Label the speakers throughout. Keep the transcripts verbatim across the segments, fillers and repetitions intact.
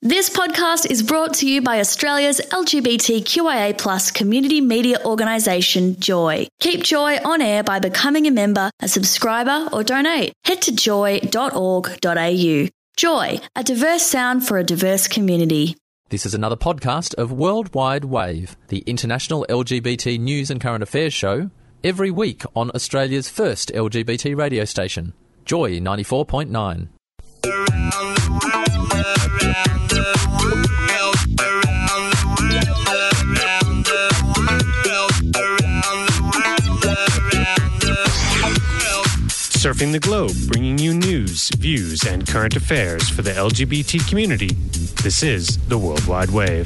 Speaker 1: This podcast is brought to you by Australia's L G B T Q I A plus community media organisation, Joy. Keep Joy on air by becoming a member, a subscriber or donate. Head to joy dot org dot a u. Joy, a diverse sound for a diverse community.
Speaker 2: This is another podcast of Worldwide Wave, the international L G B T news and current affairs show, every week on Australia's first L G B T radio station, Joy ninety-four point nine.
Speaker 3: Surfing the globe, bringing you news, views, and current affairs for the L G B T community. This is the Worldwide Wave.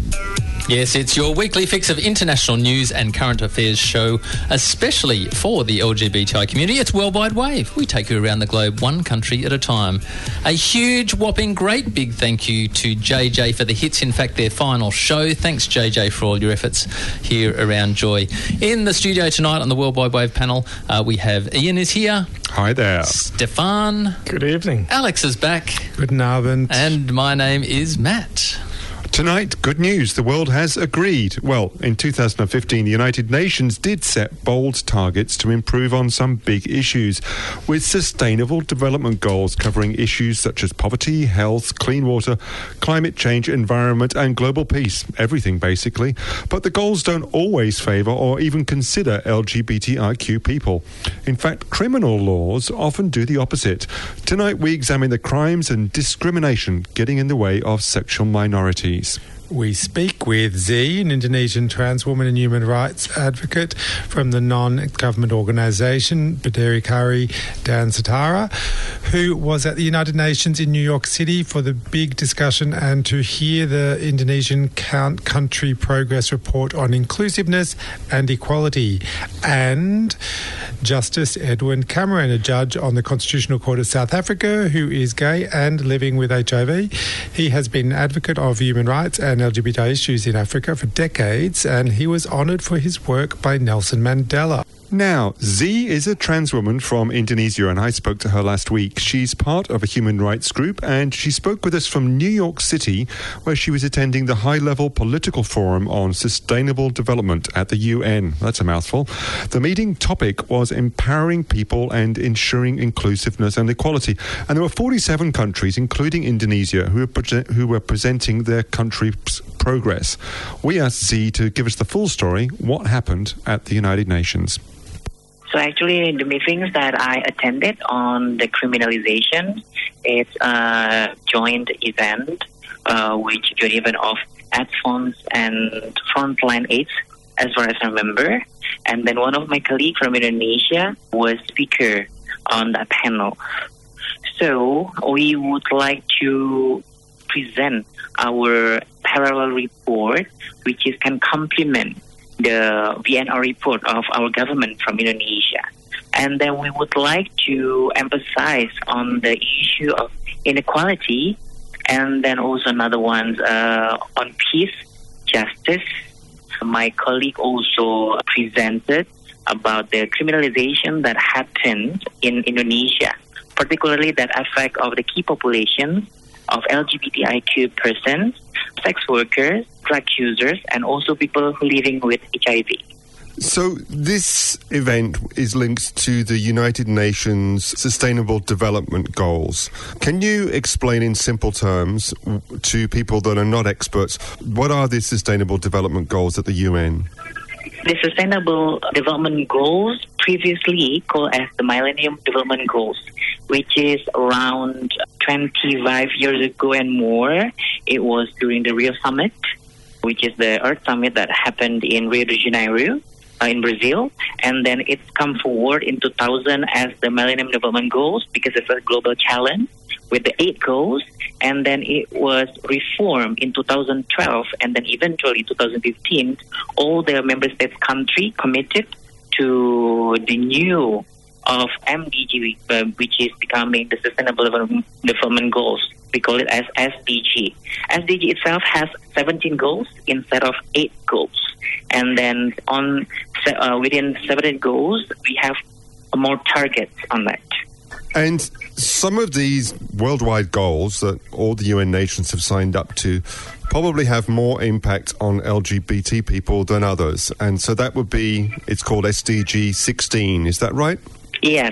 Speaker 2: Yes, it's your weekly fix of international news and current affairs show, especially for the L G B T I community. It's Worldwide Wave. We take you around the globe, one country at a time. A huge, whopping, great big thank you to J J for the hits. In fact, their final show. Thanks, J J, for all your efforts here around Joy. In the studio tonight on the Worldwide Wave panel, uh, we have Ian is here.
Speaker 4: Hi there.
Speaker 2: Stefan.
Speaker 4: Good evening.
Speaker 2: Alex is back.
Speaker 4: Guten Abend.
Speaker 2: And my name is Matt.
Speaker 4: Tonight, good news. The world has agreed. Well, in two thousand fifteen, the United Nations did set bold targets to improve on some big issues, with sustainable development goals covering issues such as poverty, health, clean water, climate change, environment, and global peace. Everything, basically. But the goals don't always favour or even consider L G B T I Q people. In fact, criminal laws often do the opposite. Tonight, we examine the crimes and discrimination getting in the way of sexual minorities.
Speaker 5: We speak with Z, an Indonesian trans woman and human rights advocate from the non-government organisation Berdikari Dan Setara, who was at the United Nations in New York City for the big discussion and to hear the Indonesian country progress report on inclusiveness and equality. And Justice Edwin Cameron, a judge on the Constitutional Court of South Africa who is gay and living with H I V. He has been an advocate of human rights and L G B T issues in Africa for decades, and he was honoured for his work by Nelson Mandela.
Speaker 4: Now, Z is a trans woman from Indonesia, and I spoke to her last week. She's part of a human rights group, and she spoke with us from New York City, where she was attending the high-level political forum on sustainable development at the U N. That's a mouthful. The meeting topic was empowering people and ensuring inclusiveness and equality. And there were forty-seven countries, including Indonesia, who were, pre- who were presenting their country's progress. We asked Z to give us the full story, what happened at the United Nations.
Speaker 6: So actually, the meetings that I attended on the criminalization, it's a joint event uh, which joint event of AdFonds and Frontline AIDS, as far as I remember. And then one of my colleagues from Indonesia was speaker on that panel. So we would like to present our parallel report, which is can complement the V N R report of our government from Indonesia. And then we would like to emphasize on the issue of inequality, and then also another one uh, on peace, justice. My colleague also presented about the criminalization that happened in Indonesia, particularly that affect of the key population of L G B T I Q persons, sex workers, drug users, and also people who living with H I V.
Speaker 4: So this event is linked to the United Nations Sustainable Development Goals. Can you explain in simple terms to people that are not experts, what are the Sustainable Development Goals at the U N?
Speaker 6: The Sustainable Development Goals, previously called as the Millennium Development Goals, which is around twenty-five years ago and more. It was during the Rio Summit, which is the Earth Summit that happened in Rio de Janeiro, uh, in Brazil. And then it's come forward in two thousand as the Millennium Development Goals because it's a global challenge with the eight goals. And then it was reformed in two thousand twelve, and then eventually two thousand fifteen, all the member states country committed to the new of M D G, uh, which is becoming the Sustainable Development Goals. We call it as S D G. S D G itself has seventeen goals instead of eight goals. And then on uh, within seventeen goals, we have more targets on that.
Speaker 4: And some of these worldwide goals that all the U N nations have signed up to probably have more impact on L G B T people than others. And so that would be, it's called S D G sixteen. Is that right?
Speaker 6: Yes.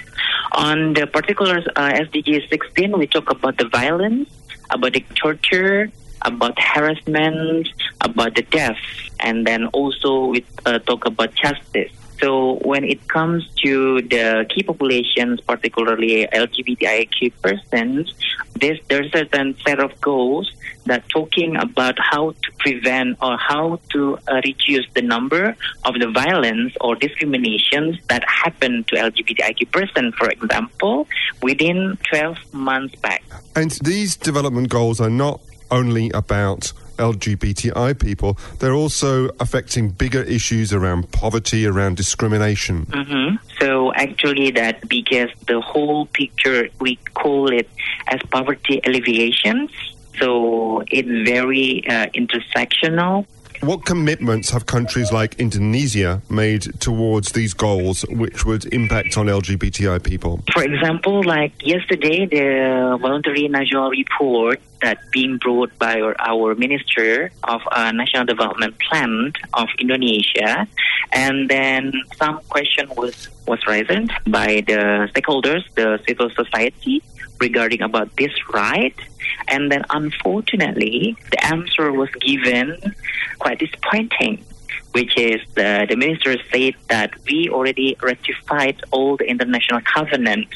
Speaker 6: On the particular uh, S D G sixteen, we talk about the violence, about the torture, about harassment, about the death, and then also we uh, talk about justice. So when it comes to the key populations, particularly L G B T I Q persons, this, there's a certain set of goals that talking about how to prevent or how to uh, reduce the number of the violence or discriminations that happen to L G B T I Q persons, for example, within twelve months back.
Speaker 4: And these development goals are not only about L G B T I people, they're also affecting bigger issues around poverty, around discrimination.
Speaker 6: Mm-hmm. So actually that because the whole picture, we call it as poverty alleviation. So it's very uh, intersectional.
Speaker 4: What commitments have countries like Indonesia made towards these goals which would impact on L G B T I people?
Speaker 6: For example, like yesterday, the voluntary national report that being brought by our, our Minister of uh, National Development Plan of Indonesia, and then some question was, was raised by the stakeholders, the civil society, regarding about this right. And then unfortunately, the answer was given quite disappointing, which is the, the minister said that we already ratified all the international covenants.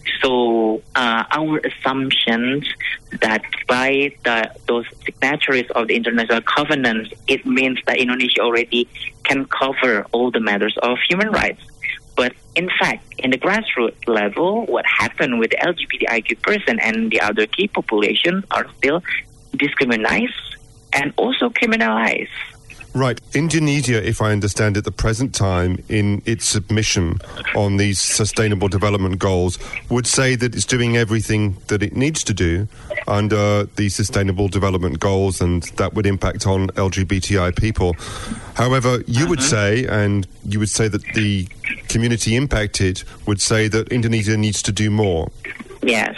Speaker 6: So uh, our assumptions that by the, those signatories of the international covenants, it means that Indonesia already can cover all the matters of human rights. But in fact, in the grassroots level, what happened with the L G B T I Q person and the other key populations are still discriminated and also criminalized.
Speaker 4: Right. Indonesia, if I understand at the present time, in its submission on these sustainable development goals, would say that it's doing everything that it needs to do under the sustainable development goals, and that would impact on L G B T I people. However, you would say, and you would say that the community impacted would say that Indonesia needs to do more.
Speaker 6: Yes.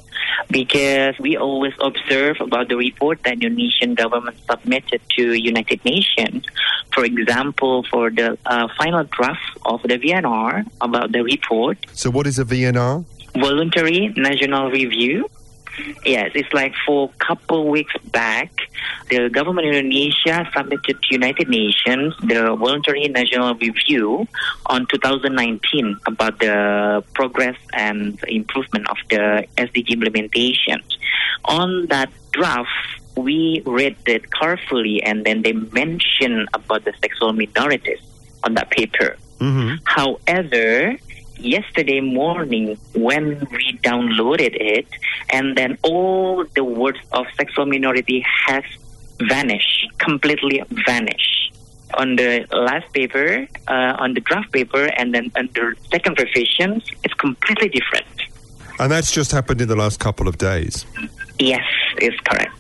Speaker 6: Because we always observe about the report that the Indonesian government submitted to United Nations. For example, for the uh, final draft of the V N R about the report.
Speaker 4: So what is a V N R?
Speaker 6: Voluntary National Review. Yes, it's like for a couple weeks back, the government of Indonesia submitted to United Nations the Voluntary National Review on two thousand nineteen about the progress and improvement of the S D G implementation. On that draft, we read it carefully, and then they mentioned about the sexual minorities on that paper.
Speaker 4: Mm-hmm.
Speaker 6: However, yesterday morning when we downloaded it, and then all the words of sexual minority has vanished, completely vanished. On the last paper, uh, on the draft paper, and then under second revision, it's completely different.
Speaker 4: And that's just happened in the last couple of days?
Speaker 6: Yes, it's correct.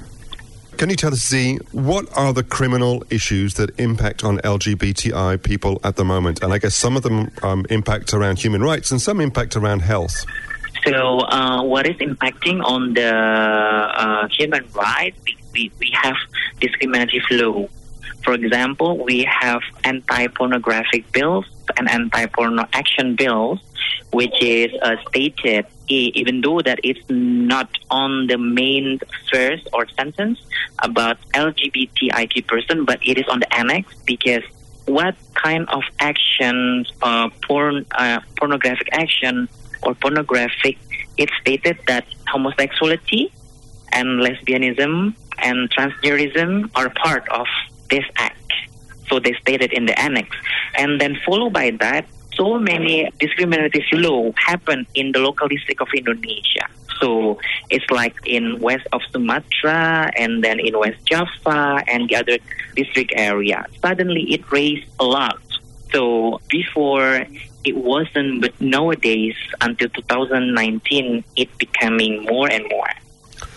Speaker 4: Can you tell us, Z, what are the criminal issues that impact on L G B T I people at the moment? And I guess some of them um, impact around human rights and some impact around health.
Speaker 6: So uh, what is impacting on the uh, human rights, we, we, we have discriminative law. For example, we have anti-pornographic bills and anti-porno action bills, which is uh, stated, even though that it's not on the main verse or sentence about L G B T I Q person, but it is on the annex, because what kind of actions, uh, porn, uh, pornographic action or pornographic, it's stated that homosexuality and lesbianism and transgenderism are part of this act. So they stated in the annex. And then followed by that, so many discriminative law happen in the local district of Indonesia. So it's like in west of Sumatra and then in West Java and the other district area. Suddenly it raised a lot. So before it wasn't, but nowadays until two thousand nineteen, it becoming more and more.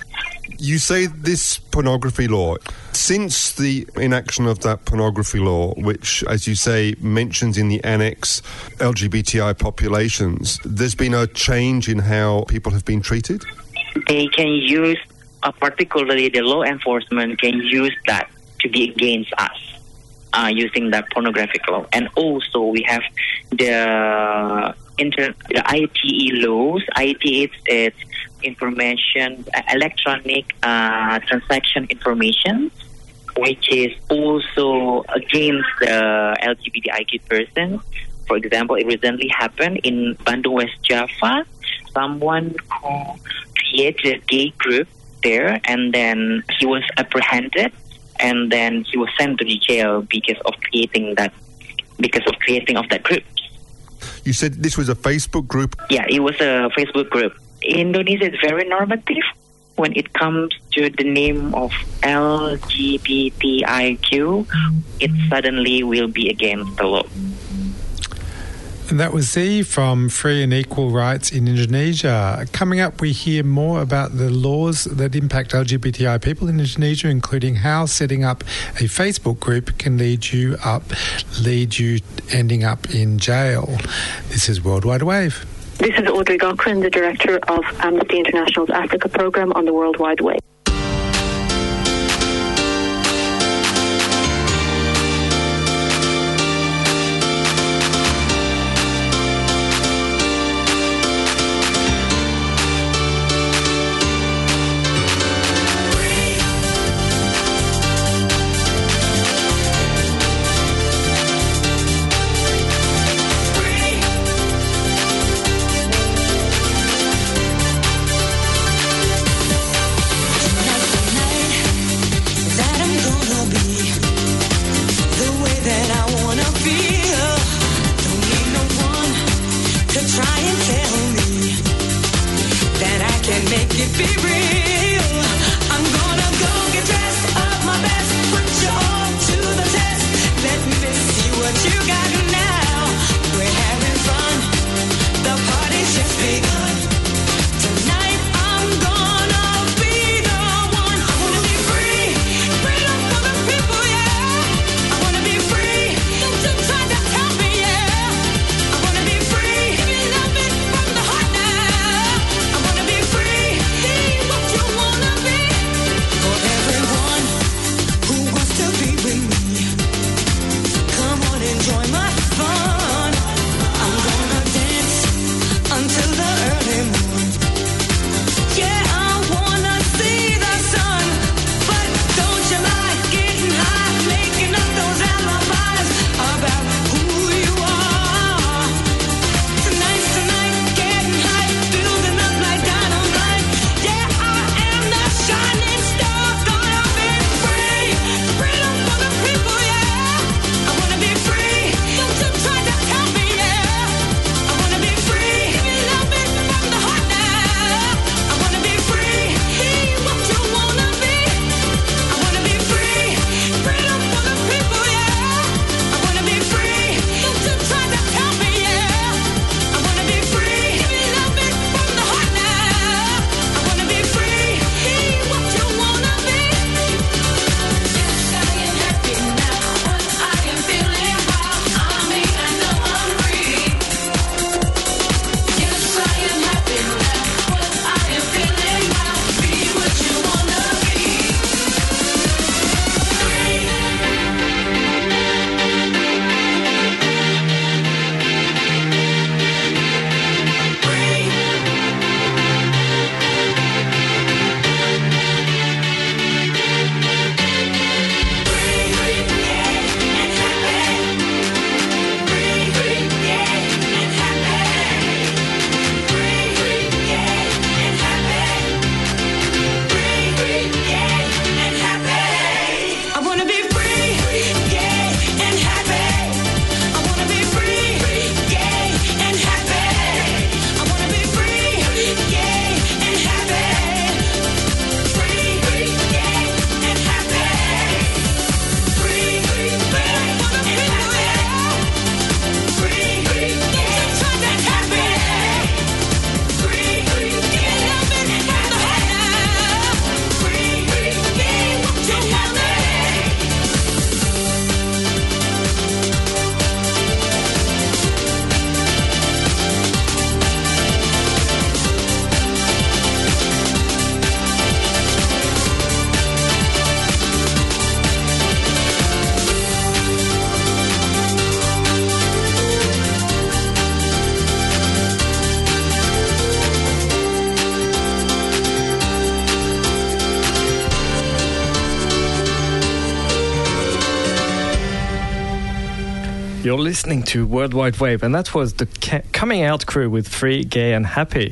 Speaker 4: You say this pornography law, since the inaction of that pornography law, which, as you say, mentions in the annex L G B T I populations, there's been a change in how people have been treated?
Speaker 6: They can use, uh, particularly the law enforcement can use that to be against us, uh, using that pornographic law. And also we have the, inter- the I T E laws. I T E, it's information, uh, electronic uh, transaction information, which is also against the L G B T I Q person. For example, it recently happened in Bandung, West Java. Someone who created a gay group there, and then he was apprehended, and then he was sent to the jail because of creating that, because of creating of that group.
Speaker 4: You said this was a Facebook group?
Speaker 6: Yeah, it was a Facebook group. Indonesia is very normative when it comes to the name of L G B T I Q. It suddenly will be against the law.
Speaker 5: And that was Z from Free and Equal Rights in Indonesia. Coming up, we hear more about the laws that impact L G B T I people in Indonesia, including how setting up a Facebook group can lead you up, lead you ending up in jail. This is Worldwide Wave.
Speaker 7: This is Audrey Gochran, the director of Amnesty International's Africa program on the World Wide Web.
Speaker 8: You're listening to Worldwide Wave, and that was the ca- Coming Out crew with Free, Gay and Happy.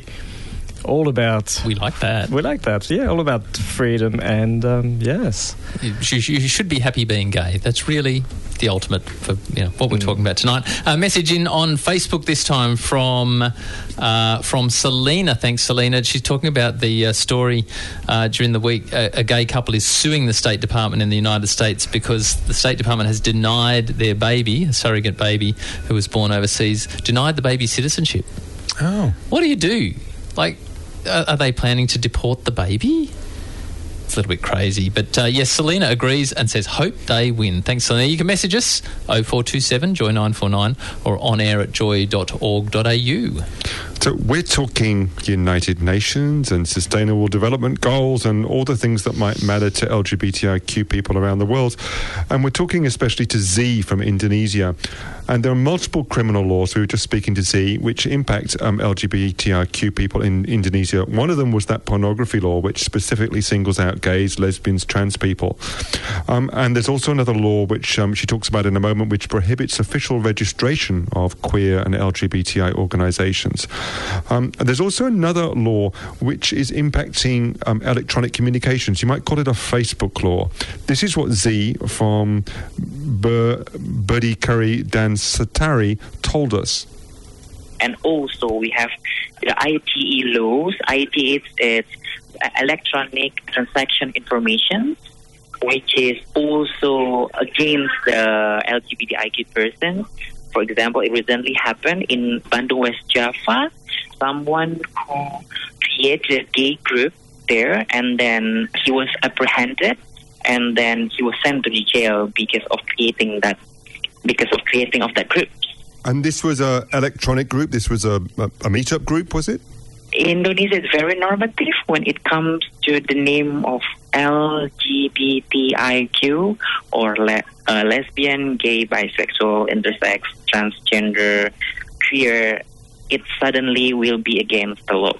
Speaker 8: All about...
Speaker 2: We like that.
Speaker 8: We like that, yeah. All about freedom and, um, yes.
Speaker 2: You, you should be happy being gay. That's really the ultimate for you know, what we're mm. talking about tonight. A message in on Facebook this time from uh, from Selena. Thanks, Selena. She's talking about the uh, story uh, during the week. A, a gay couple is suing the State Department in the United States because the State Department has denied their baby, a surrogate baby who was born overseas, denied the baby citizenship.
Speaker 5: Oh.
Speaker 2: What do you do? Like, are they planning to deport the baby? It's a little bit crazy. But, uh, yes, Selena agrees and says, hope they win. Thanks, Selena. You can message us, oh four two seven, joy nine four nine, or on air at joy dot org dot a u.
Speaker 4: So we're talking United Nations and Sustainable Development Goals and all the things that might matter to L G B T I Q people around the world. And we're talking especially to Z from Indonesia. And there are multiple criminal laws, we were just speaking to Z, which impact um, L G B T I Q people in Indonesia. One of them was that pornography law, which specifically singles out gays, lesbians, trans people. Um, and there's also another law, which um, she talks about in a moment, which prohibits official registration of queer and L G B T I organisations. Um, and there's also another law which is impacting um, electronic communications. You might call it a Facebook law. This is what Z from Ber- Berdikari dan Setari told us.
Speaker 6: And also we have the I T E laws. I T E is electronic transaction information, which is also against the L G B T I Q person. For example, it recently happened in Bandung, West Java. Someone who created a gay group there, and then he was apprehended, and then he was sent to the jail because of creating that, because of creating of that group.
Speaker 4: And this was a electronic group. This was a a, a meetup group, was it?
Speaker 6: Indonesia is very normative when it comes to the name of L G B T I Q or le- uh, lesbian, gay, bisexual, intersex, transgender, queer. It suddenly will be against the law.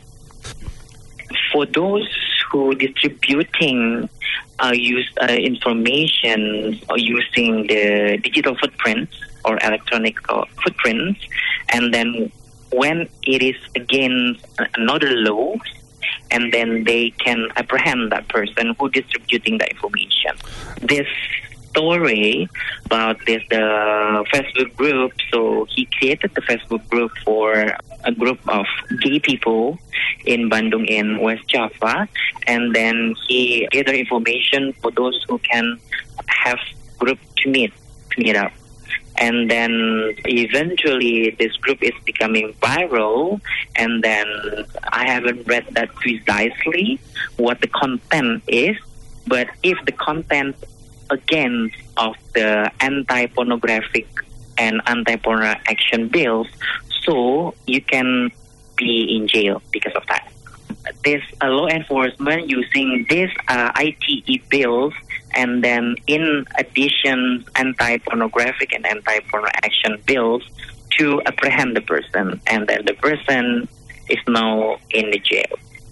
Speaker 6: For those who distributing uh, use uh, information or using the digital footprints or electronic uh, footprints, and then when it is against another law, and then they can apprehend that person who distributing the information. This story about this the Facebook group, so he created the Facebook group for a group of gay people in Bandung in West Java, and then he gathered information for those who can have group to meet, to meet up. And then eventually this group is becoming viral, and then I haven't read that precisely what the content is, but if the content against of the anti-pornographic and anti-porno action bills, so you can be in jail because of that. This uh, law enforcement using these uh, I T E bills, and then in addition anti-pornographic and anti-porno action bills to apprehend the person, and then the person is now in the jail.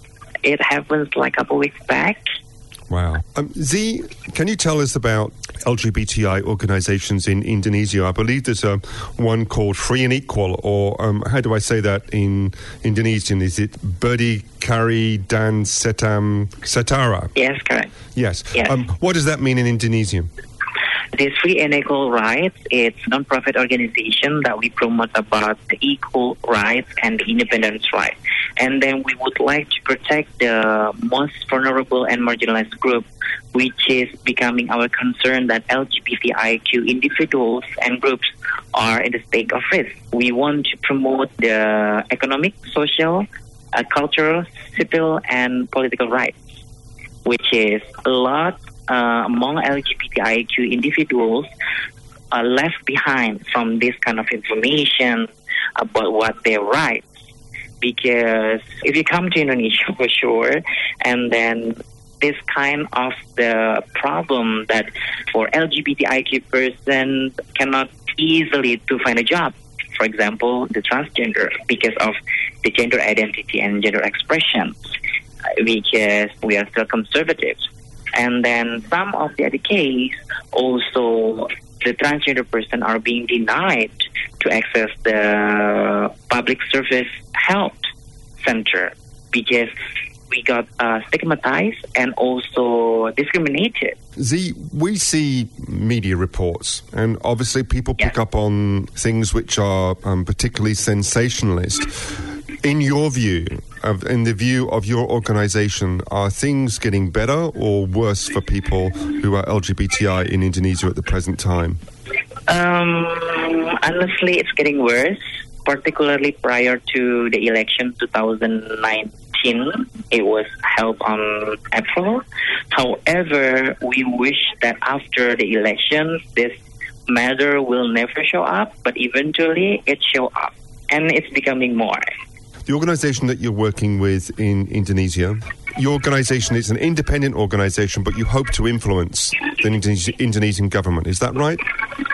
Speaker 6: It happened like a couple weeks back.
Speaker 4: Wow. Um, Z, can you tell us about L G B T I organisations in Indonesia? I believe there's a one called Free and Equal, or um, how do I say that in Indonesian? Is it Berdikari dan Setam Setara?
Speaker 6: Yes, correct.
Speaker 4: Yes.
Speaker 6: yes.
Speaker 4: Um, what does that mean in Indonesian?
Speaker 6: This Free and Equal Rights, it's a non-profit organization that we promote about the equal rights and the independence rights. And then we would like to protect the most vulnerable and marginalized group, which is becoming our concern that L G B T I Q individuals and groups are in the state of risk. We want to promote the economic, social, uh, cultural, civil, and political rights, which is a lot Uh, among L G B T I Q individuals are left behind from this kind of information about what their rights. Because if you come to Indonesia for sure, and then this kind of the problem that for L G B T I Q persons cannot easily to find a job. For example, the transgender, because of the gender identity and gender expression, because we are still conservative. And then some of the other case also the transgender person are being denied to access the public service health center because we got uh, stigmatized and also discriminated.
Speaker 4: Z, we see media reports, and obviously people
Speaker 6: Yes.
Speaker 4: pick up on things which are um, particularly sensationalist. In your view, of, in the view of your organisation, are things getting better or worse for people who are L G B T I in Indonesia at the present time?
Speaker 6: Um, honestly, it's getting worse, particularly prior to the election twenty nineteen. It was held on April. However, we wish that after the election, this matter will never show up, but eventually it show up, and it's becoming more.
Speaker 4: The organisation that you're working with in Indonesia, your organisation is an independent organisation, but you hope to influence the Indonesi- Indonesian government. Is that right?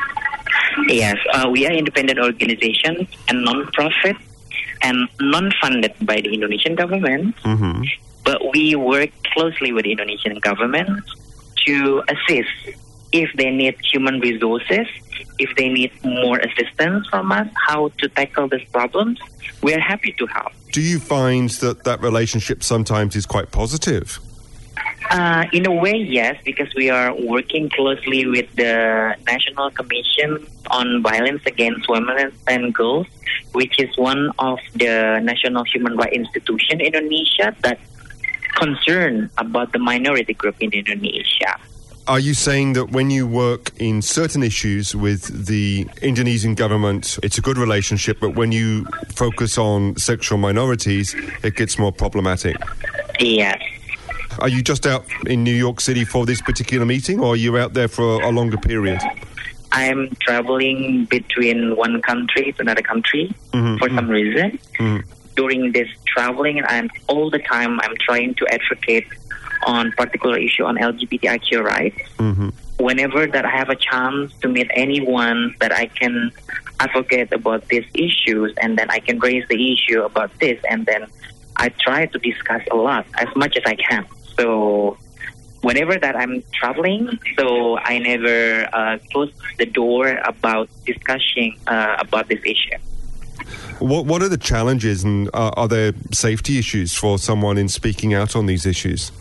Speaker 6: Yes, uh, we are independent organization and non-profit and non-funded by the Indonesian government.
Speaker 4: Mm-hmm.
Speaker 6: But we work closely with the Indonesian government to assist if they need human resources, if they need more assistance from us, how to tackle these problems. We are happy to help.
Speaker 4: Do you find that that relationship sometimes is quite positive?
Speaker 6: Uh, in a way, yes, because we are working closely with the National Commission on Violence Against Women and Girls, which is one of the national human rights institution in Indonesia that concerned about the minority group in Indonesia.
Speaker 4: Are you saying that when you work in certain issues with the Indonesian government, it's a good relationship, but when you focus on sexual minorities, it gets more problematic?
Speaker 6: Yes.
Speaker 4: Are you just out in New York City for this particular meeting, or are you out there for a longer period?
Speaker 6: I'm traveling between one country to another country
Speaker 4: Mm-hmm,
Speaker 6: for some reason.
Speaker 4: Mm-hmm.
Speaker 6: During this traveling, I'm all the time I'm trying to advocate on particular issue on L G B T I Q rights.
Speaker 4: Mm-hmm.
Speaker 6: Whenever that I have a chance to meet anyone that I can advocate about these issues, and then I can raise the issue about this, and then I try to discuss a lot as much as I can. So whenever that I'm traveling, so I never uh, close the door about discussing uh, about this issue.
Speaker 4: What What are the challenges, and uh, are there safety issues for someone in speaking out on these issues?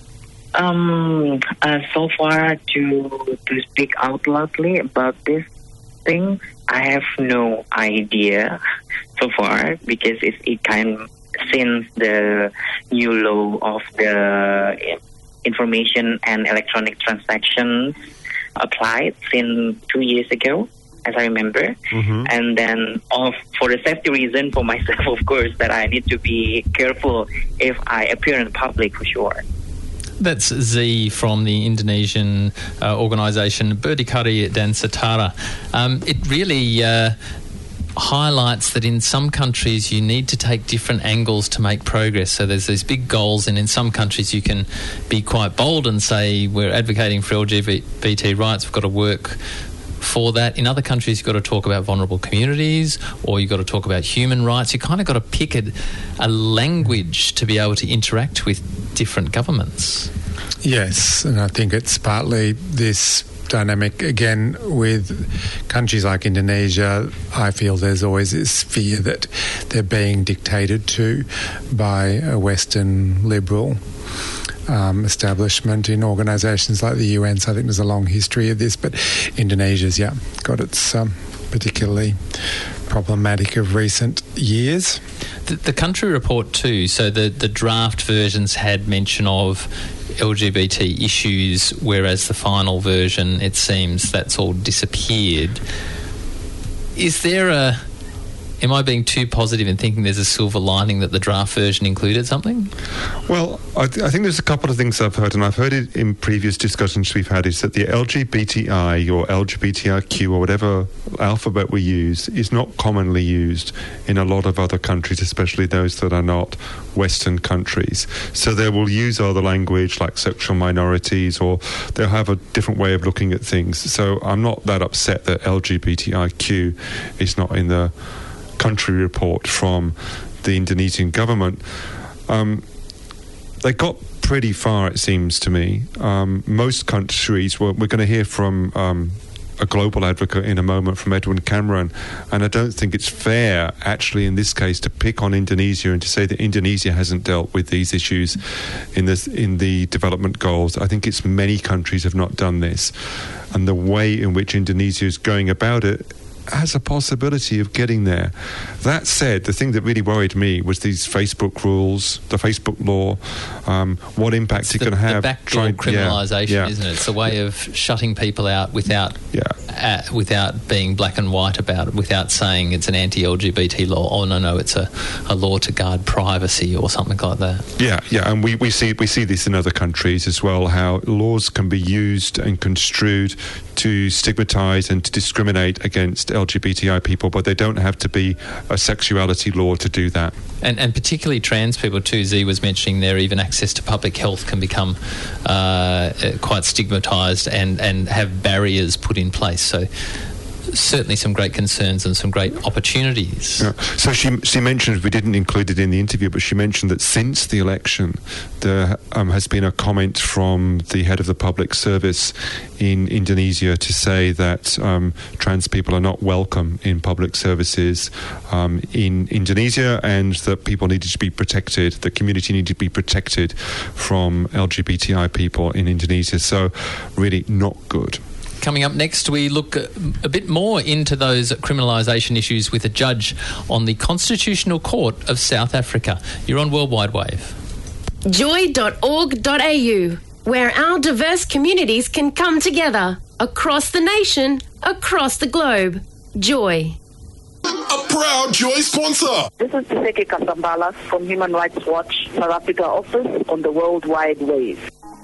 Speaker 6: Um, uh, so far, to to speak out loudly about these things, I have no idea so far, because it's it kind since the new law of the information and electronic transactions applied since two years ago, as I remember.
Speaker 4: Mm-hmm.
Speaker 6: And then of, for the safety reason for myself, of course, that I need to be careful if I appear in public, for sure.
Speaker 2: That's Z from the Indonesian uh, organisation Berdikari dan Setara. Um, it really uh, highlights that in some countries you need to take different angles to make progress. So there's these big goals, and in some countries you can be quite bold and say we're advocating for L G B T rights, we've got to work for that. In other countries, you've got to talk about vulnerable communities, or you've got to talk about human rights. You kind of got to pick a, a language to be able to interact with different governments.
Speaker 5: Yes, and I think it's partly this dynamic again with countries like Indonesia. I feel there's always this fear that they're being dictated to by a Western liberal Um, establishment in organisations like the U N. So I think there's a long history of this, but Indonesia's, yeah, got its um, particularly problematic of recent years.
Speaker 2: The, the country report too, so the, the draft versions had mention of L G B T issues, whereas the final version, it seems that's all disappeared. Is there a... Am I being too positive in thinking there's a silver lining that the draft version included something?
Speaker 4: Well, I, th- I think there's a couple of things I've heard, and I've heard it in previous discussions we've had, is that the L G B T I or L G B T I Q or whatever alphabet we use is not commonly used in a lot of other countries, especially those that are not Western countries. So they will use other language like sexual minorities, or they'll have a different way of looking at things. So I'm not that upset that L G B T I Q is not in the country report from the Indonesian government. Um, they got pretty far, it seems to me. Um, most countries, well, we're going to hear from um, a global advocate in a moment from Edwin Cameron, and I don't think it's fair, actually, in this case, to pick on Indonesia and to say that Indonesia hasn't dealt with these issues in this in the development goals. I think it's many countries have not done this, and the way in which Indonesia is going about it has a possibility of getting there. That said, the thing that really worried me was these Facebook rules, the Facebook law, um, what impact
Speaker 2: it's
Speaker 4: it
Speaker 2: the,
Speaker 4: can have.
Speaker 2: The backdoor criminalisation,
Speaker 4: yeah, yeah.
Speaker 2: isn't it? It's a way of shutting people out without
Speaker 4: yeah.
Speaker 2: uh, without being black and white about it, without saying it's an anti-L G B T law. Oh no, no, it's a, a law to guard privacy or something like that.
Speaker 4: Yeah, yeah, and we, we see we see this in other countries as well. How laws can be used and construed to stigmatise and to discriminate against L G B T I people, but they don't have to be a sexuality law to do that.
Speaker 2: And, and particularly trans people too. Z was mentioning there, even access to public health can become uh, quite stigmatised and, and have barriers put in place. So certainly some great concerns and some great opportunities.
Speaker 4: Yeah. So she she mentioned, we didn't include it in the interview, but she mentioned that since the election there um, has been a comment from the head of the public service in Indonesia to say that um, trans people are not welcome in public services um, in Indonesia, and that people needed to be protected, the community needed to be protected from L G B T I people in Indonesia. So really not good.
Speaker 2: Coming up next, we look a, a bit more into those criminalisation issues with a judge on the Constitutional Court of South Africa. You're on Worldwide Wave.
Speaker 9: joy dot org dot a u, where our diverse communities can come together across the nation, across the globe. Joy.
Speaker 10: A proud Joy sponsor.
Speaker 11: This is Tseke Kasambala from Human Rights Watch South Africa office on the Worldwide Wave.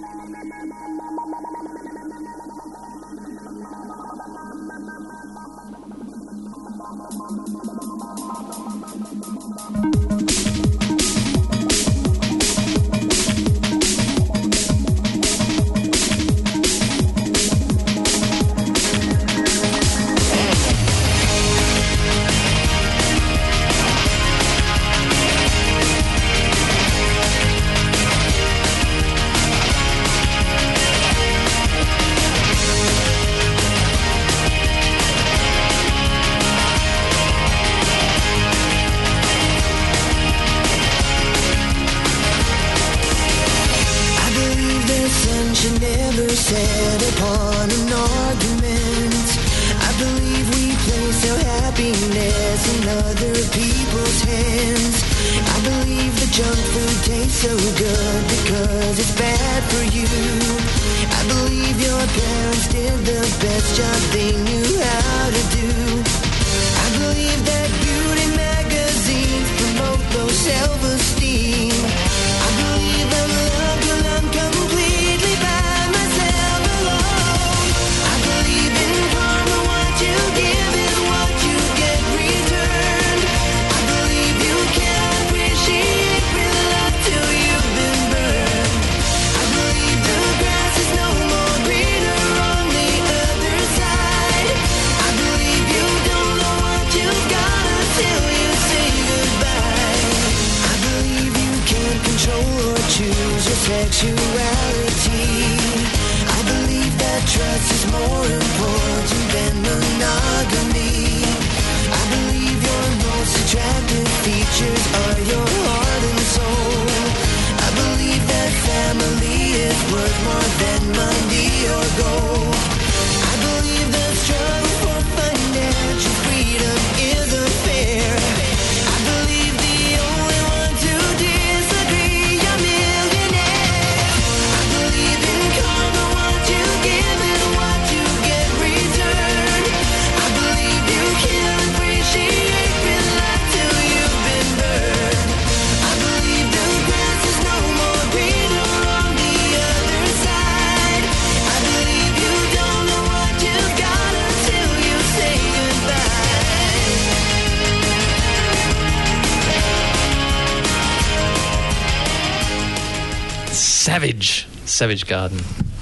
Speaker 2: Savage. Savage Garden.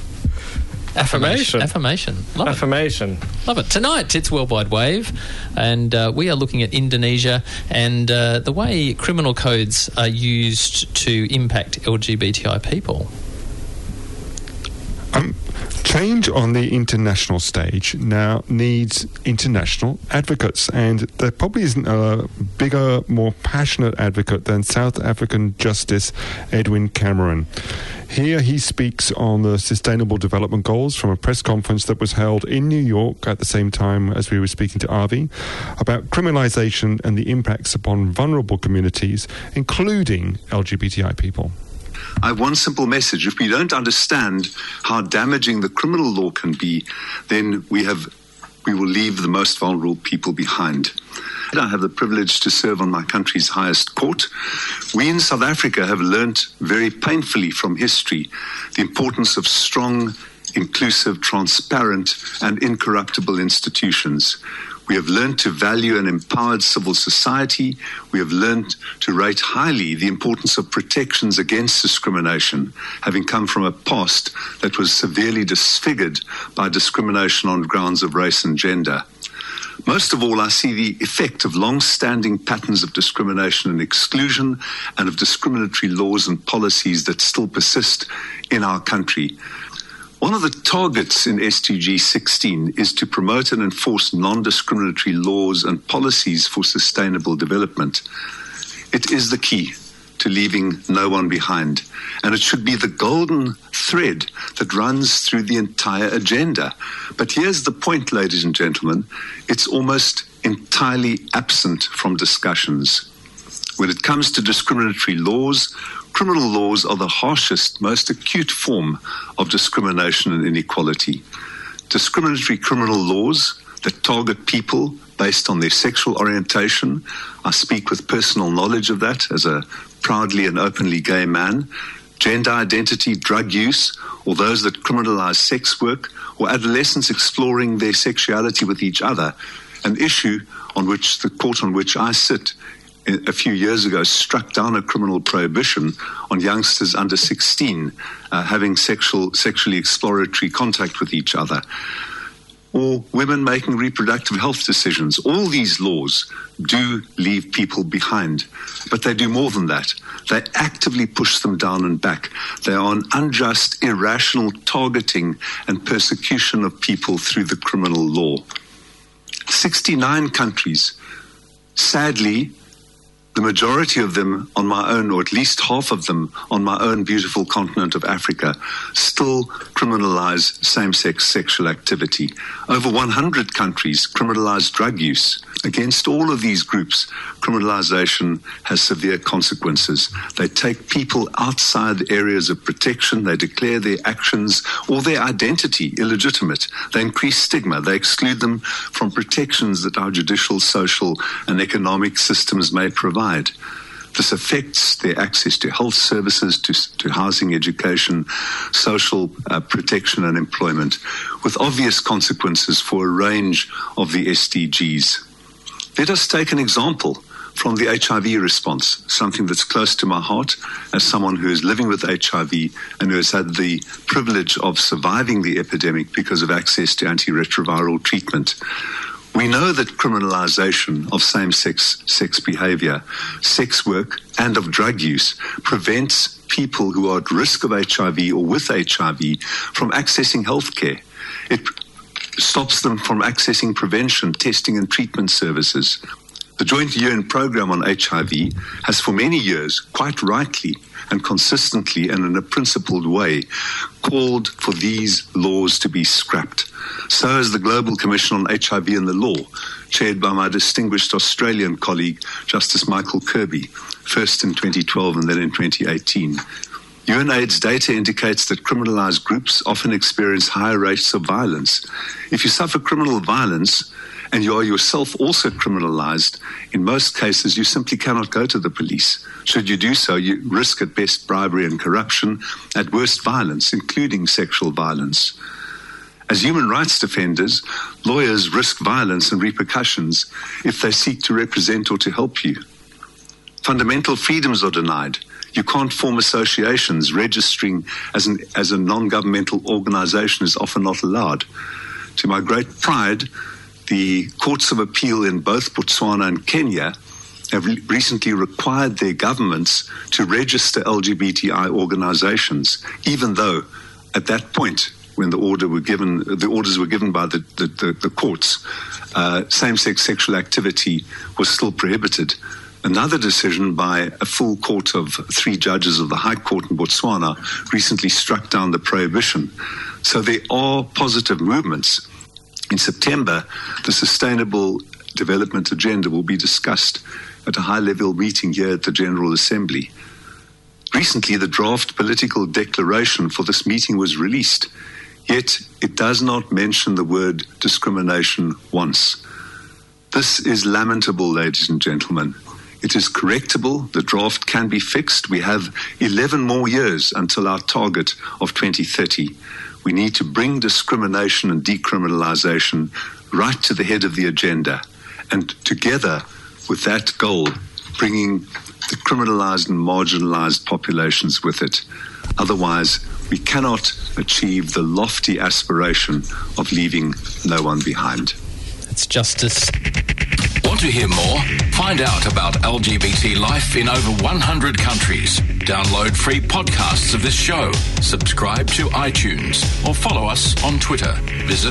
Speaker 8: Affirmation.
Speaker 2: Affirmation. Love
Speaker 8: Affirmation.
Speaker 2: It. Love it. Tonight, it's Worldwide Wave, and uh, we are looking at Indonesia and uh, the way criminal codes are used to impact L G B T I people.
Speaker 4: Um, Change on the international stage now needs international advocates, and there probably isn't a bigger, more passionate advocate than South African Justice Edwin Cameron. Here he speaks on the Sustainable Development Goals from a press conference that was held in New York at the same time as we were speaking to Avi about criminalisation and the impacts upon vulnerable communities, including L G B T I people.
Speaker 12: I have one simple message. If we don't understand how damaging the criminal law can be, then we have we will leave the most vulnerable people behind. I have the privilege to serve on my country's highest court. We in South Africa have learnt very painfully from history the importance of strong, inclusive, transparent, and incorruptible institutions. We have learned to value an empowered civil society. We have learned to rate highly the importance of protections against discrimination, having come from a past that was severely disfigured by discrimination on grounds of race and gender. Most of all, I see the effect of long-standing patterns of discrimination and exclusion and of discriminatory laws and policies that still persist in our country. One of the targets in S D G sixteen is to promote and enforce non-discriminatory laws and policies for sustainable development. It is the key to leaving no one behind, and it should be the golden thread that runs through the entire agenda. But here's the point, ladies and gentlemen, it's almost entirely absent from discussions. When it comes to discriminatory laws, criminal laws are the harshest, most acute form of discrimination and inequality. Discriminatory criminal laws that target people based on their sexual orientation, I speak with personal knowledge of that as a proudly and openly gay man, gender identity, drug use, or those that criminalize sex work, or adolescents exploring their sexuality with each other, an issue on which the court on which I sit a few years ago struck down a criminal prohibition on youngsters under sixteen uh, having sexual, sexually exploratory contact with each other, or women making reproductive health decisions. All these laws do leave people behind, but they do more than that. They actively push them down and back. They are an unjust, irrational targeting and persecution of people through the criminal law. sixty-nine countries, sadly, the majority of them on my own, or at least half of them on my own beautiful continent of Africa, still criminalize same-sex sexual activity. Over one hundred countries criminalize drug use. Against all of these groups, criminalization has severe consequences. They take people outside areas of protection. They declare their actions or their identity illegitimate. They increase stigma. They exclude them from protections that our judicial, social, and economic systems may provide. This affects their access to health services, to, to housing, education, social uh, protection and employment, with obvious consequences for a range of the S D Gs. Let us take an example from the H I V response, something that's close to my heart as someone who is living with H I V and who has had the privilege of surviving the epidemic because of access to antiretroviral treatment. We know that criminalization of same-sex sex behavior, sex work, and of drug use prevents people who are at risk of H I V or with H I V from accessing health care. It stops them from accessing prevention, testing, and treatment services. The Joint U N Programme on H I V has for many years, quite rightly and consistently and in a principled way, called for these laws to be scrapped. So has the Global Commission on H I V and the Law, chaired by my distinguished Australian colleague, Justice Michael Kirby, first in twenty twelve and then in twenty eighteen. UNAIDS data indicates that criminalized groups often experience higher rates of violence. If you suffer criminal violence and you are yourself also criminalized, in most cases you simply cannot go to the police. Should you do so, you risk at best bribery and corruption, at worst violence, including sexual violence. As human rights defenders, lawyers risk violence and repercussions if they seek to represent or to help you. Fundamental freedoms are denied. You can't form associations. Registering as an as a non-governmental organization is often not allowed. To my great pride, the courts of appeal in both Botswana and Kenya have re- recently required their governments to register L G B T I organizations, even though at that point when the order were given, the orders were given by the, the, the, the courts, uh, same-sex sexual activity was still prohibited. Another decision by a full court of three judges of the High Court in Botswana recently struck down the prohibition. So there are positive movements. In September, the Sustainable Development Agenda will be discussed at a high-level meeting here at the General Assembly. Recently, the draft political declaration for this meeting was released, yet it does not mention the word discrimination once. This is lamentable, ladies and gentlemen. It is correctable. The draft can be fixed. We have eleven more years until our target of twenty thirty. We need to bring discrimination and decriminalisation right to the head of the agenda, and together with that goal, bringing the criminalised and marginalised populations with it. Otherwise, we cannot achieve the lofty aspiration of leaving no one behind.
Speaker 2: It's justice.
Speaker 13: Want to hear more? Find out about L G B T life in over one hundred countries. Download free podcasts of this show. Subscribe to iTunes or follow us on Twitter. Visit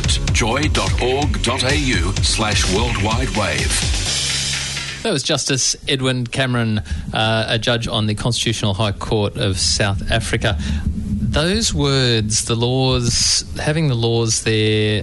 Speaker 13: joy.org.au slash worldwide wave.
Speaker 2: That was Justice Edwin Cameron, uh, a judge on the Constitutional High Court of South Africa. Those words, the laws, having the laws there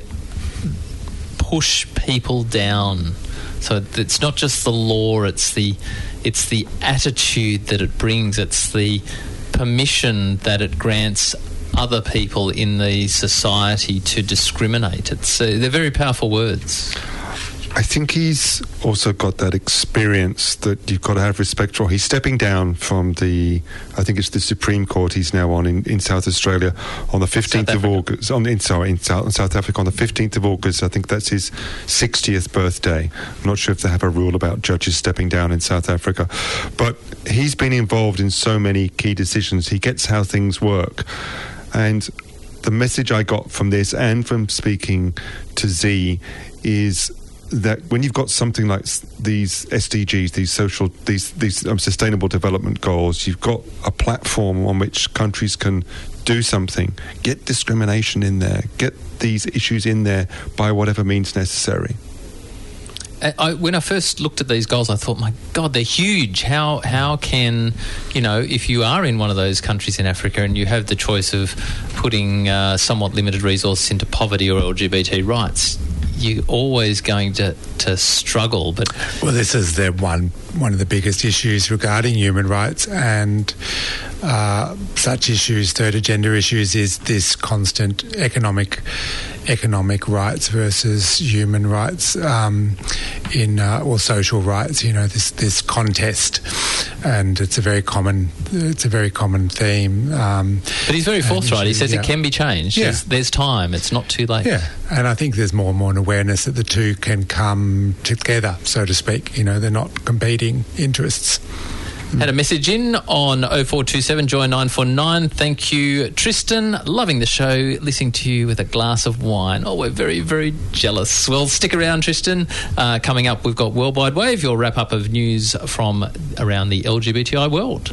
Speaker 2: push people down. So it's not just the law, it's the it's the attitude that it brings, it's the permission that it grants other people in the society to discriminate. It's uh, they're very powerful words.
Speaker 4: I think he's also got that experience that you've got to have respect for. He's stepping down from the, I think it's the Supreme Court he's now on in, in South Australia on the fifteenth of August. On, in, sorry, in South, South Africa on the fifteenth of August. I think that's his sixtieth birthday. I'm not sure if they have a rule about judges stepping down in South Africa. But he's been involved in so many key decisions. He gets how things work. And the message I got from this and from speaking to Z is that when you've got something like these S D Gs, these social, these these um, sustainable development goals, you've got a platform on which countries can do something. Get discrimination in there. Get these issues in there by whatever means necessary.
Speaker 2: I, when I first looked at these goals, I thought, my God, they're huge. How how can, you know, if you are in one of those countries in Africa and you have the choice of putting uh, somewhat limited resource into poverty or L G B T rights, you're always going to, to struggle. But
Speaker 5: well, this is the one one of the biggest issues regarding human rights and uh, such issues, third agenda issues, is this constant economic economic rights versus human rights um, in uh, or social rights. You know, this this contest, and it's a very common it's a very common theme. Um,
Speaker 2: but he's very forthright. He says yeah. it can be changed. Yeah. There's, there's time. It's not too late.
Speaker 5: Yeah, and I think there's more and more an awareness that the two can come together, so to speak. You know, they're not competing interests.
Speaker 2: Had a message in on oh four two seven Joy nine four nine. Thank you, Tristan. Loving the show. Listening to you with a glass of wine. Oh, we're very, very jealous. Well, stick around, Tristan. Uh, coming up, we've got Worldwide Wave, your wrap-up of news from around the L G B T I world.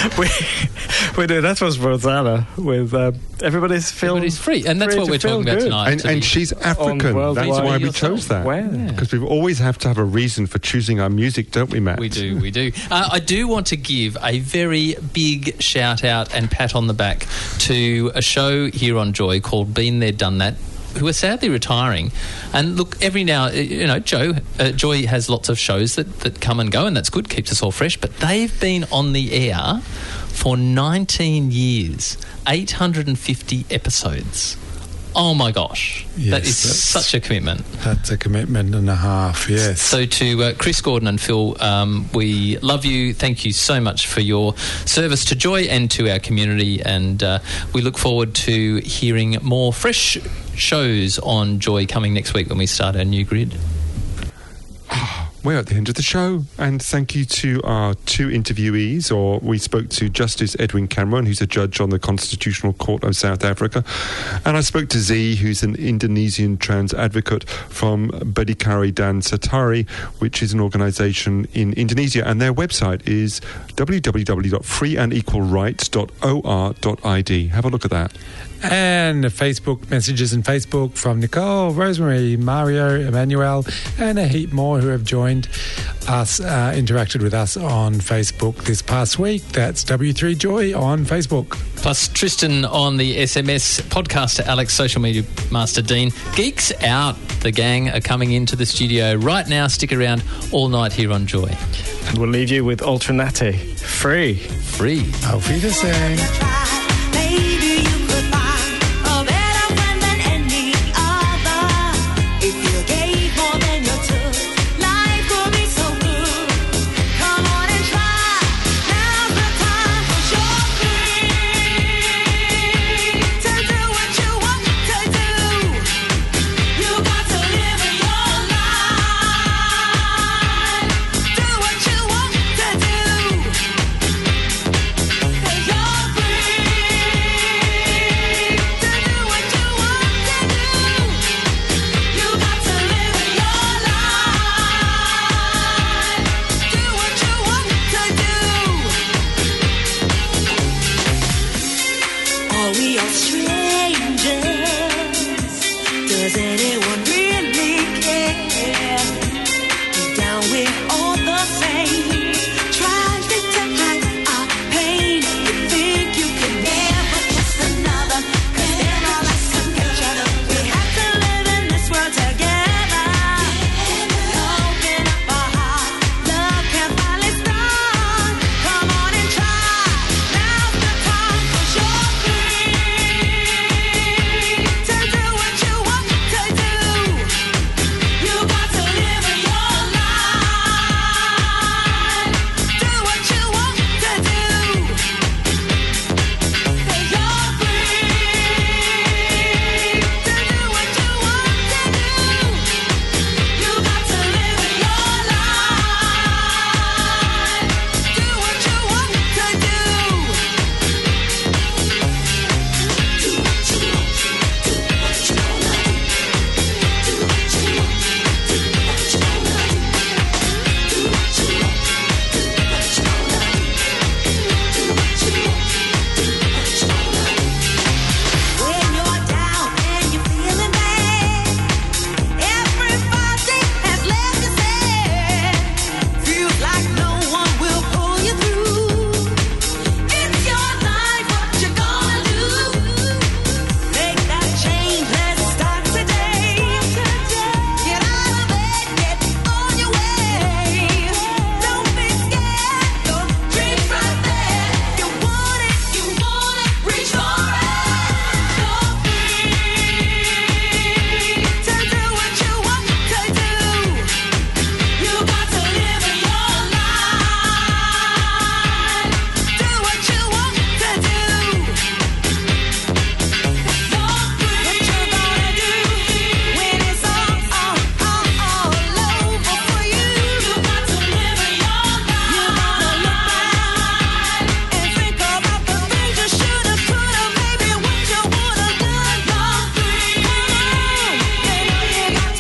Speaker 8: we, we do. That was Rosanna with uh, Everybody's Feel
Speaker 2: Everybody's Free. And that's
Speaker 8: free
Speaker 2: what
Speaker 8: to
Speaker 2: we're
Speaker 8: feel
Speaker 2: talking about
Speaker 8: good.
Speaker 2: tonight.
Speaker 4: And,
Speaker 2: to
Speaker 4: and
Speaker 2: be-
Speaker 4: she's African.
Speaker 8: World
Speaker 4: That's
Speaker 8: Wide
Speaker 4: why we
Speaker 2: Yourself.
Speaker 4: chose that.
Speaker 8: Wow.
Speaker 4: Because we always have to have a reason for choosing our music, don't we, Matt?
Speaker 2: We do, we do. Uh, I do want to give a very big shout out and pat on the back to a show here on Joy called Been There, Done That, who are sadly retiring. And look, every now, you know, Joe, uh, Joy has lots of shows that, that come and go, and that's good, keeps us all fresh, but they've been on the air for nineteen years, eight hundred fifty episodes. Oh my gosh,
Speaker 5: Yes,
Speaker 2: that is
Speaker 5: that's-
Speaker 2: such a commitment.
Speaker 5: That's a commitment and a half, yes.
Speaker 2: So to uh, Chris Gordon and Phil, um, we love you. Thank you so much for your service to Joy and to our community, and uh, we look forward to hearing more fresh shows on Joy coming next week when we start our new grid.
Speaker 4: We're at the end of the show, and thank you to our two interviewees. Or we spoke to Justice Edwin Cameron, who's a judge on the Constitutional Court of South Africa, and I spoke to Z, who's an Indonesian trans advocate from Berdikari Dan Satari, which is an organisation in Indonesia, and their website is w w w dot free and equal rights dot o r dot i d. Have a look at that.
Speaker 5: And Facebook messages in Facebook from Nicole, Rosemary, Mario, Emmanuel, and a heap more who have joined us, uh, interacted with us on Facebook this past week. That's W three Joy on Facebook.
Speaker 2: Plus Tristan on the S M S, podcaster Alex, social media master Dean. Geeks out, the gang are coming into the studio right now. Stick around all night here on Joy.
Speaker 8: And we'll leave you with Alternate. Free.
Speaker 2: Free.
Speaker 5: Auf Wiedersehen.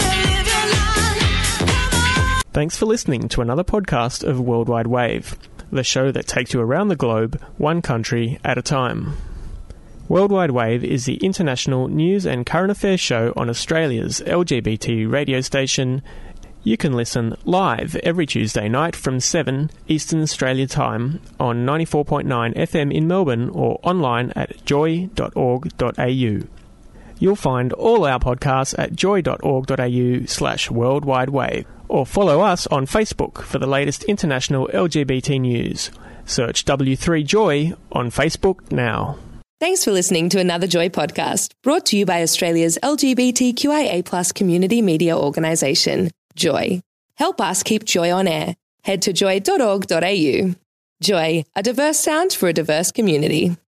Speaker 14: Thanks for listening to another podcast of Worldwide Wave.
Speaker 8: the show that takes you around the globe, one country at a time. Worldwide Wave is the international news and current affairs show on Australia's L G B T radio station. You can listen live every Tuesday night from seven Eastern Australia Time on ninety-four point nine F M in Melbourne or online at joy dot org dot a u. You'll find all our podcasts at joy dot org dot a u slash worldwide wave, or follow us on Facebook for the latest international L G B T news. Search W three Joy on Facebook now.
Speaker 14: Thanks for listening to another Joy podcast, brought to you by Australia's L G B T Q I A plus community media organisation, Joy. Help us keep Joy on air. Head to joy dot org dot a u. Joy, a diverse sound for a diverse community.